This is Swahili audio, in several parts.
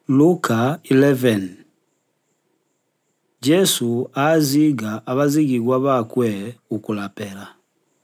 Luka 11. Jesu aziga abazigigwa bakwe ukulapela.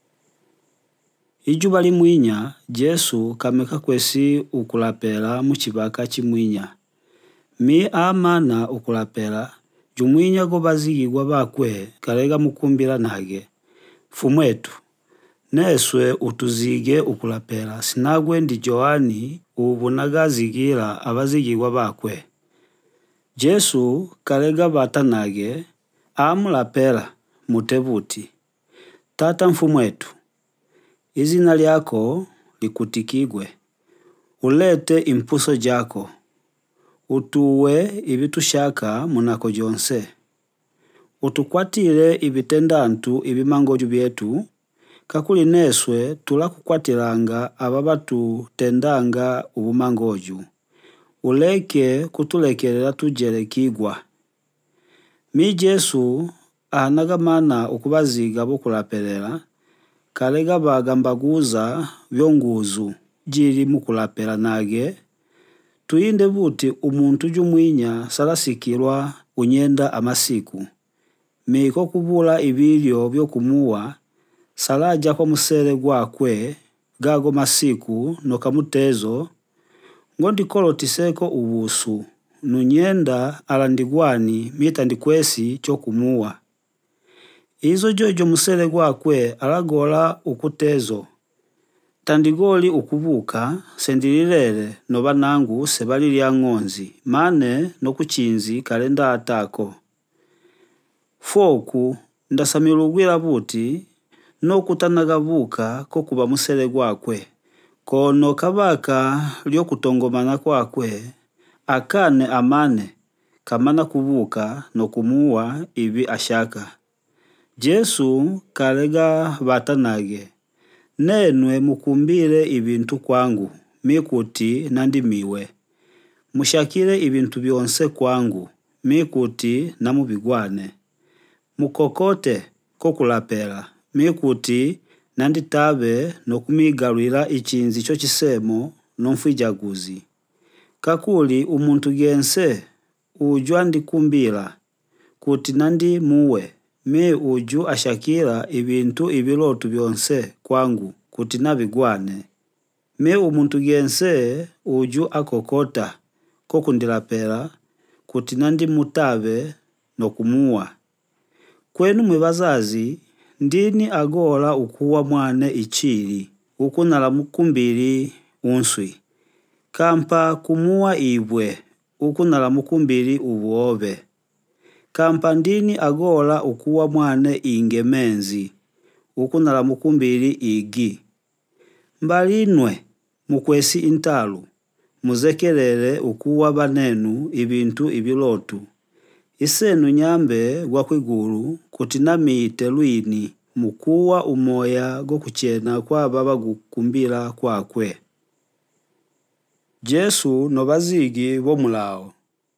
Ijuba limwinya, Jesu kameka kwesi ukulapela muchibaka chimwinya. Mi amana ukulapela, jumwinya go bazigigwa bakwe kalega mukumbila nage. Fumwetu, neswe utuzige ukulapela, sinagwe ndi Johani ubu nagazigira abazigigwa bakwe. Jesu kalega batanage amulapela mutebuti. Tata mfumwetu, izina lyako likutikigwe, ulete impuso jako, utuwe ibitushaka munako jonse, utukwatile ibitendantu ibimangoju byetu, kakuli neswe tulakukwatilanga ababatu tendanga ubumangoju. Uleke kutulekelela tujele kigwa. Mi Jesu anagamana ukubaziga bukulapelela, kalega bagambaguza vyonguzu jili mukulapela nage, tuinde buti umuntu jumwinya salasikilwa unyenda amasiku. Miko kubula ibilyo byokumuwa, salaja kwa musele gwakwe, gago masiku nokamutezo, ngondi kolo tiseko ubusu, nunyenda alandigwani mita ndikwesi chokumuwa. Izo jojo musele gwakwe alagola ukutezo. Tandigoli ukubuka, sendililele no banangu sebali lya ngonzi, mane no kuchinzi kalenda atako. Foku, ndasamilugwila buti, no kutanagabuka kokuba musele gwakwe. Kono kabaka lyo kutongomana kwakwe, akane amane, kamana kubuka no kumuwa ibi ashaka. Jesu kalega batanage, nenwe mukumbile ibintu kwangu, mikuti nandimiwe. Mushakile ibintu byonse kwangu, mikuti namubigwane. Mukokote kokulapela, mikuti nanditabe no kumigalwila ichinzi cho chisemo no mfuijaguzi. Kakuli umuntu gense uju andikumbila, kuti nandi muwe, me uju ashakila ibintu ibilotu byonse kwangu, kuti nabigwane. Me umuntu gense uju akokota, kokundilapela, kuti nandi mutabe no kumuwa. Kwenu mwebazazi, ndini agola ukuwa mwane ichili, ukunala mukumbili unswi. Kampa kumuwa ibwe, ukunala mukumbili ubuobe. Kampa ndini agola ukuwa mwane ingemenzi, ukunala mukumbili igi. Mbalinwe, mukwesi intalu, muzekelele ukuwa banenu ibintu ibilotu. Isenu nyambe gwakwigulu kutinamite luini mukuwa umoya go kuchena kwa baba gukumbila kwakwe. Jesu no bazigi bo mulao.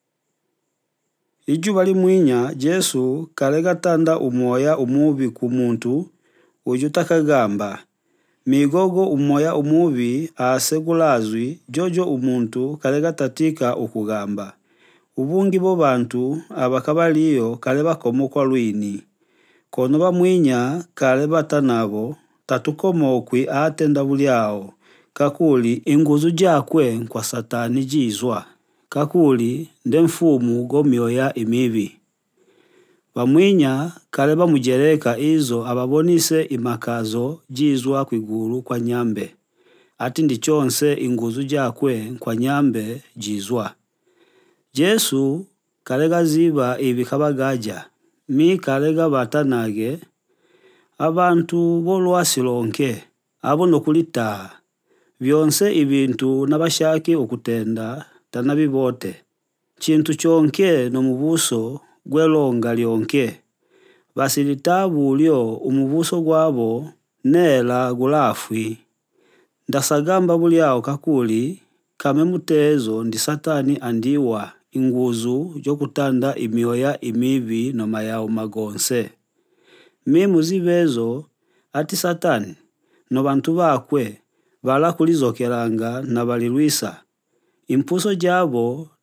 Ijuba limwinya Jesu kalega tanda umoya umubi ku muntu ujutakagamba. Migogo umoya umubi asegulazwi jojo umuntu kalega tatika ukugamba. Ubungi bo bantu abakabaliyo kaleba komo kwa luini. Kono bamwinya kaleba tanabo tatukomo kwi atenda buliao. Kakuli inguzu jakwe kwa satani jizwa. Kakuli nde mfumu gomyoya imibi. Bamwinya kaleba mujereka izo ababonise imakazo jizwa kwigulu kwa nyambe. Ati ndichonse inguzu jakwe kwa nyambe jizwa. Jesu kalega ziba ibikabagaja, mi kalega batanage, abantu bolwasilonke, abo nokulita, byonse ibintu nabashaki ukutenda, tanabibote. Chintu chonke no mubuso gwelonga lyonke, basilitabu ulio umubuso gwabo nela gulafwi. Ndasagamba buliao kakuli, kame mutezo ndi satani andiwa inguzu jo kutanda imioya imibi no mayao magonse. Mimu zibezo ati satani no bantu bakwe bala kulizokelanga na balilwisa. Impuso jabo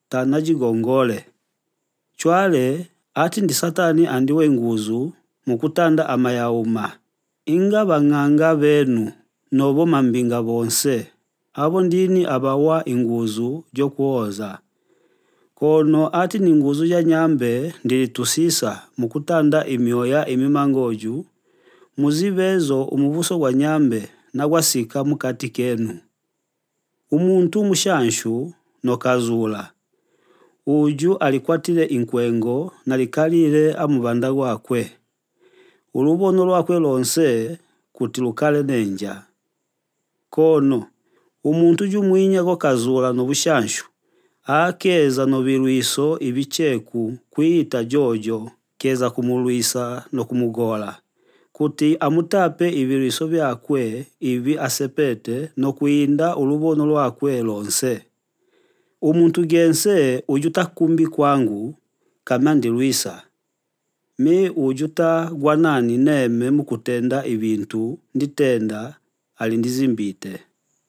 tanajigongole. Chwale ati ndi Satani andiwe nguzu mukutanda amayauma. Inga bang'anga benu nobo mambinga bonse. Abo ndini abawa inguzu jo kuoza. Kono ati ni nguzu ya nyambe ndilitusisa mukutanda imyoya imimangoju. Muzibezo umubuso gwa nyambe na gwasika mukati kenu. Umuntu mushanshu no kazula. Uju alikwatile inkwengo na likalile amubanda gwakwe. Ulubono lwakwe lonse kuti lukale nenja. Kono umuntu jumwinya go kazula no bushanshu akeza no bilwiso ibicheku kwita jojo keza kumulwisa no kumugola kuti amutape ibilwiso byakwe ibi asepete no kuinda ulubono lwakwe lonse. Umuntu gense ujuta kumbi kwangu kama ndilwisa. Mi ujuta gwanani neme mukutenda ibintu nditenda alindizimbite.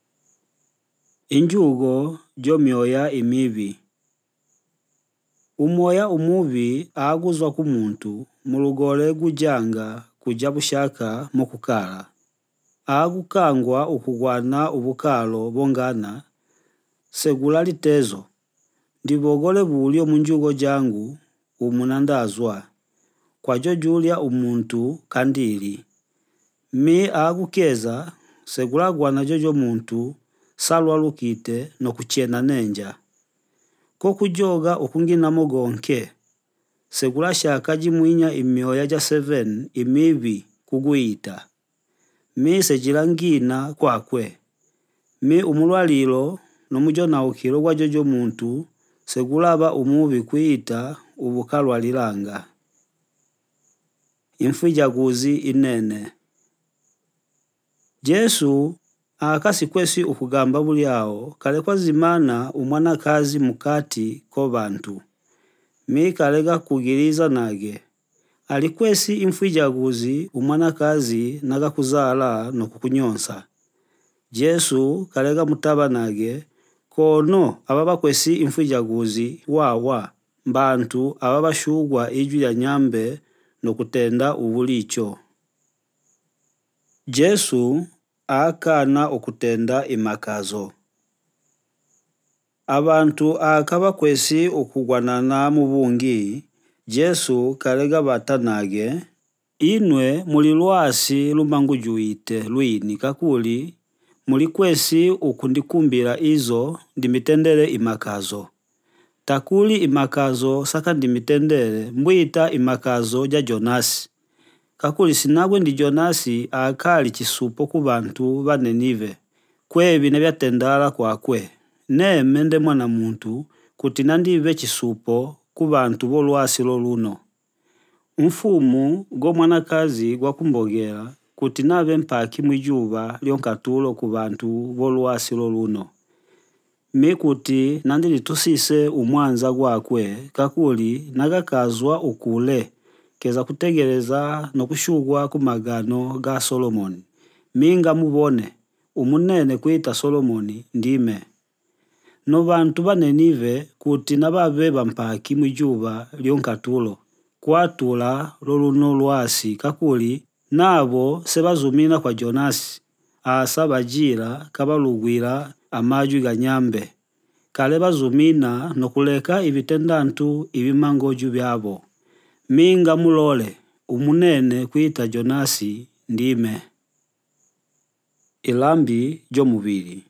Injugo jo myoya imibi. Umoya umubi aguzwa ku muntu mulugole gujanga kuja bushaka mukukala. Agukangwa ukugwana ubukalo bongana segula litezo. Ndibogole bulio munjugo jangu umunandazwa. Kwa julia umuntu kandili. Mi agukeza segula gwana jojo muntu salwa lukite no kuchena nenja. Kokujoga ukungina mogonke. Segula shaka jimwinya imyoya ja 7 imibi kuguita. Mi sejilangina kwakwe. Mi umulwalilo no mujona ukilo gwa jojo muntu segulaba umubi kuita ubukalwa lilanga. Imfijaguzi inene. Jesu akasi kwesi ukugamba buliao kale kwa zimana umwana kazi mukati ko bantu. Mi kalega kugiriza nage. Alikwesi imfijaguzi umwana kazi naga kuzala no kukunyonsa. Jesu kalega mutaba nage kono ababa kwesi imfijaguzi wawa bantu ababa shugwa iju ya nyambe no kutenda ubulicho. Jesu akana okutenda imakazo. Abantu akaba kwesi okugwanana mubungi, Jesu kalega batanage, inwe muli lwasi lumangujuite luini kakuli, muli kwesi okundikumbira izo ndimitendele imakazo. Takuli imakazo saka ndimitendele mbwita imakazo ja Jonasi. Kakuli sinagwe ndi Jonasi akali chisupo ku bantu ba Ninive. Kwebi nebyatendala kwakwe. Mende mwana muntu kuti nandive chisupo ku bantu bolwasi loluno. Mfumu go mwanakazi gwa kumbogera kuti nave mpaki mwijuba lyonkatulo ku bantu bolwasi loluno. Mi kuti nandilitusise umwanza gwakwe kakuli nagakazwa ukule keza kutegereza no kushugwa ku magano ga Solomoni. Minga mubone umunene kuita Solomoni ndime. No bantu ba Ninive kuti nababe bampaki mwijuba lyonkatulo kwatula loluno lwasi kakuli nabo sebazumina kwa Jonasi asa bajira kabalugwira amajwi ga nyambe. Kale bazumina no kuleka ibitendantu ibimangoju byabo. Minga mulole umunene kuita Jonasi ndime. Ilambi jo mubili.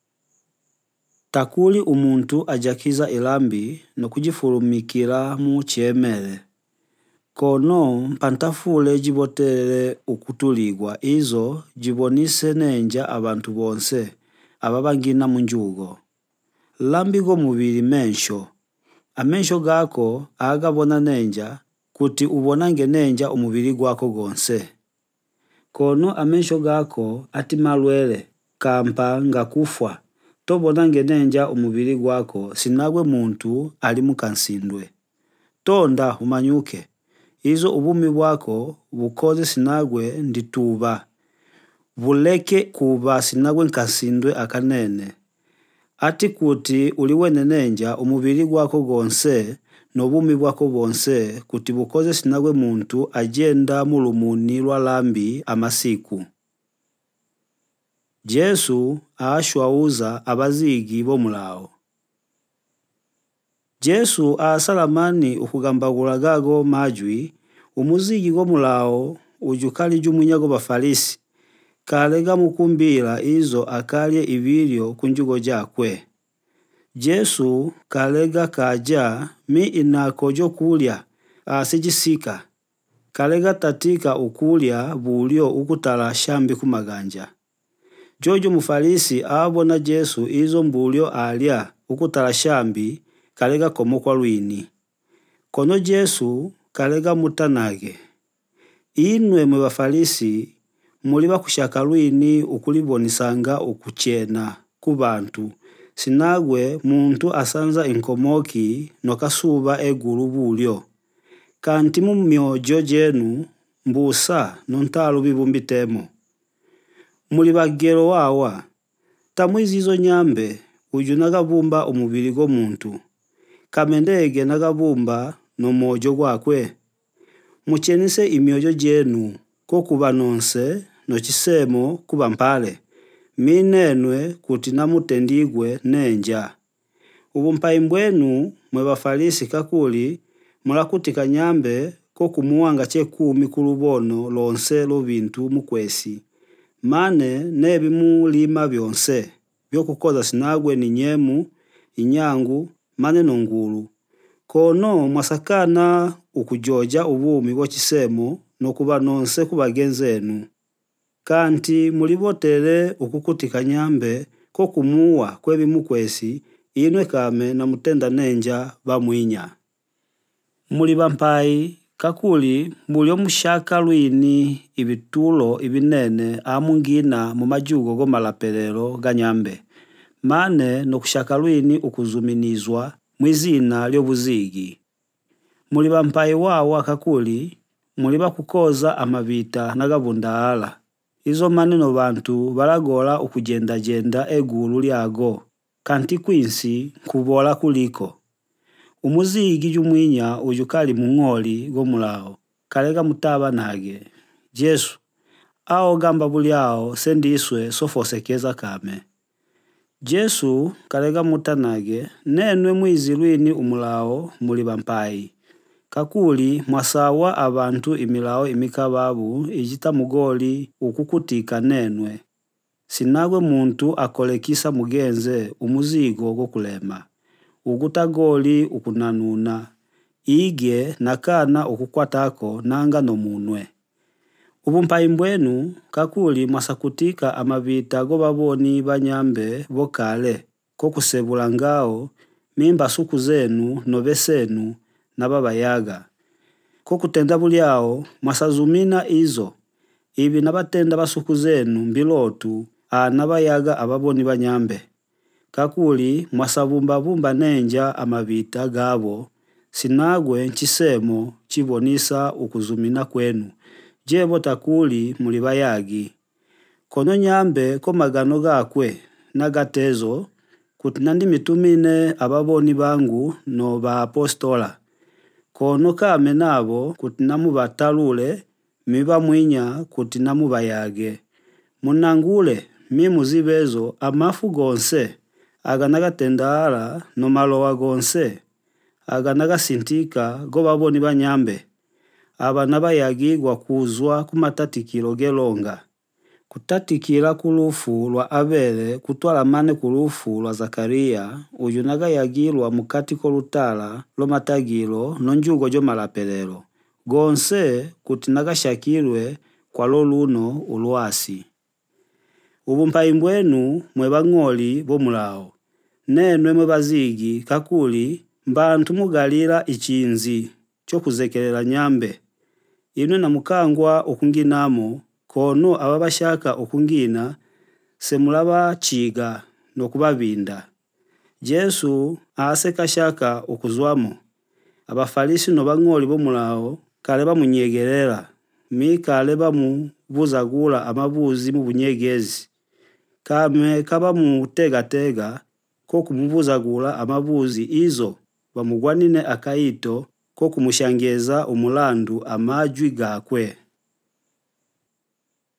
Takuli umuntu ajakiza ilambi no kujifurumikira mu chiemele. Kono mpantafule jibotele ukutuligwa izo jibonise nenja abantu bonse ababangina munjugo. Lambi go mubili mensho. Amensho gako agabona nenja kuti ubonange nenja umubili gwako gonse. Kono amensho gako ati malwele kampa nga kufwa tobonange nenja umubili gwako sinagwe muntu ali mukansindwe. Tonda umanyuke. Izo ubumi bwako bukoze sinagwe ndituba. Buleke kuba sinagwe nkansindwe akanene. ati kuti uliwenenenja umubiri gwako gonse n'obumi bwako bonse kuti bukoze sinagwe muntu agenda mulumuni lwa lambi amasiku. Jesu ashwauza abazigi bomulao. Jesu asalamani ukugambagula gago majwi umuzigi gomulao ujukali jumunyago bafarisi kalega mukumbira izo akalye ibilyo kunjugo jakwe. Jesu kalega kaja mi inako jo kulya asijisika kalega tatika ukulya bulyo ukutala shambi kumaganja. Jojo mufarisi abona Jesu izo mbulyo alya ukutala shambi kalega komokwa lwini. Kono Jesu kalega mutanage. Inwe mwe bafarisi muliba kushaka lwini ukulibonisanga ukuchena kubantu sinagwe muntu asanza inkomoki nokasuba egulu bulyo. Kanti mu myojo jenu mbusa nontalo bibumbitemo. Muli bagero wawa tamwizi izo nyambe uju nagabumba umubiri go muntu kamendege nagabumba no mojo gwakwe. Muchenise imyojo jenu ko kuba nonse no chisemo kuba mpale minenwe kuti namutendigwe nenja. Ubumpai mbwenu mwe bafarisi kakuli mulakutika nyambe ko kumuwanga chekumi kulubono lonse lo bintu mukwesi. Mane nebi mulima byonse byokukoza sinagwe ni nyemu, inyangu, mane nongulu. Kono mwasakana ukujoja ubumi bo chisemo no kuba nonse kubagenzenu. Kanti mulibotere ukukutika nyambe ko kumuwa kwebi mukwesi inwe kame na mutenda nenja bamwinya. Muli bampai kakuli mulyo mushaka lwini ibitulo ibinene amungina mu majugo go malapelero ganyambe. Mane no kushaka lwini ukuzuminizwa mwizina lyobuzigi. Muli bampai wawa kakuli muliba kukoza amabita nagabundaala. Izo maneno bantu balagola ukujenda egulu lyago kanti kwinsi kubola kuliko. Umuzigi jumwinya ujukali mungoli gomulao kalega mutaba nage. Jesu ao gamba buliao sendiswe sofosekeza kame. Jesu kalega mutanage nenwe mwizi lwini umulao muli bampai. Kakuli mwasawa abantu imilao imikababu ijita mugoli ukukutika nenwe. Sinagwe muntu akolekisa mugenze umuzigo go kulema. Ugutagoli ukunanuna. Ige nakana ukukwatako nanga no munwe. Ubumpai mbwenu kakuli mwasakutika amabita go baboni banyambe bokale ko kusebula ngao mimba suku zenu novesenu na baba yaga. Ko kutenda buliao mwasazumina izo ibi nabatenda basuku zenu mbilotu nabayaga ababoni banyambe. Kakuli mwasabumba nenja amabita gabo sinagwe nchisemo chibonisa ukuzumina kwenu. Jebo takuli muli bayagi. Kono nyambe ko magano gakwe nagatezo kuti nandi mitumine ababoni bangu no ba apostola. Kono kame nabo kuti namu batalule miba mwinya kuti namu bayage. Munangule mimu zibezo amafu gonse aganaga tendala no malowa gonse aganaga sintika go baboni banyambe aba nabayagigwa kuzwa kumatatikilo gelonga. Kutatikila kulufu lwa Abele kutwala mane kulufu lwa Zakaria uju nagayagilwa mukati ko lutala lo matagilo nonjugo jo malapelero gonse kuti nagashakilwe kwa loluno ulwasi. Ubumpai mbwenu mwe bangoli bomulao nenwe mwe bazigi kakuli mbantu mugalira ichinzi cho kuzekelela nyambe. Inwe na mukangwa okunginamo kono ababashaka okungina semulaba chiga no kubabinda. Jesu asekashaka okuzwamo. Abafarisi no bangoli bomulao kale bamunyegerera mikale bamubuzagula amabuzi mu bunyegezi kame kaba mu tega ko kumubuzagula amabuzi izo bamugwanine akaito ko kumushangeza umulandu amajwi gakwe.